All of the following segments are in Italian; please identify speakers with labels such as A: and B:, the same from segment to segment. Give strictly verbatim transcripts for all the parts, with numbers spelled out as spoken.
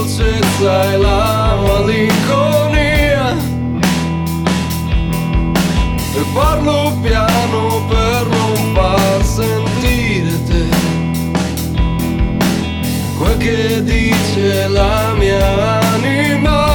A: dolcezza e la malinconia, e parlo piano per non far sentire te quel che dice la mia anima.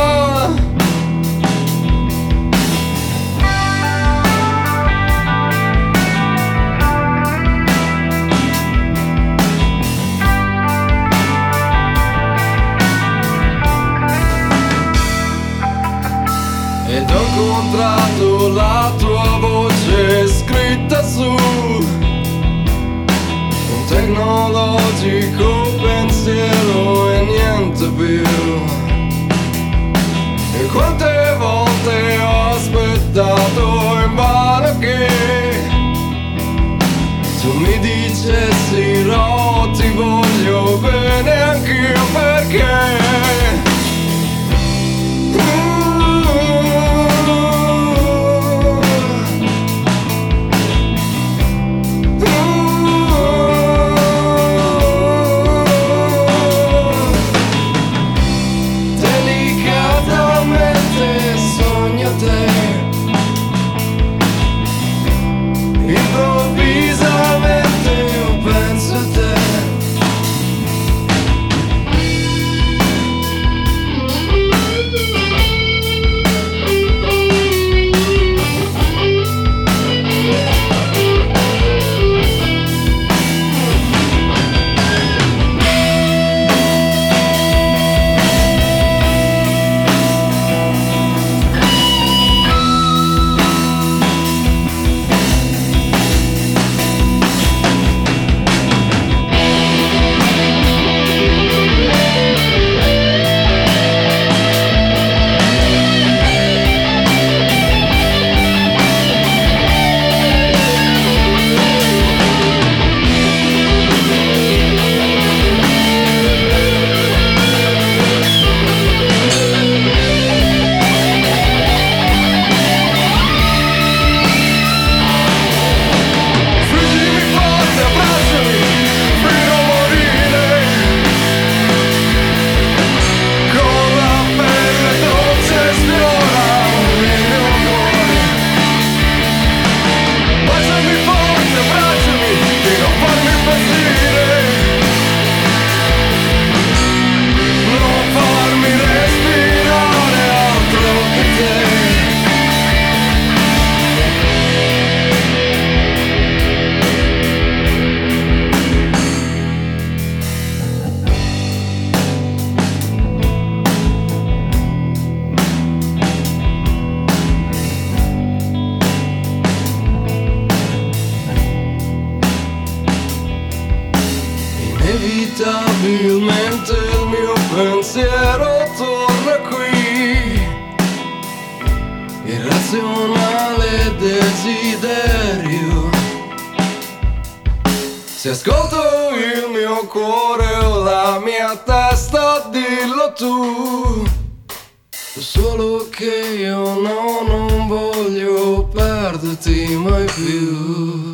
A: Ed ho incontrato la tua voce scritta su un tecnologico pensiero e niente più. E quante volte ho aspettato invano che tu mi dicessi no, ti voglio bene anch'io perché inevitabilmente il mio pensiero torna qui, irrazionale desiderio. Se ascolto il mio cuore o la mia testa, dillo tu. Solo che io no, non voglio perderti mai più.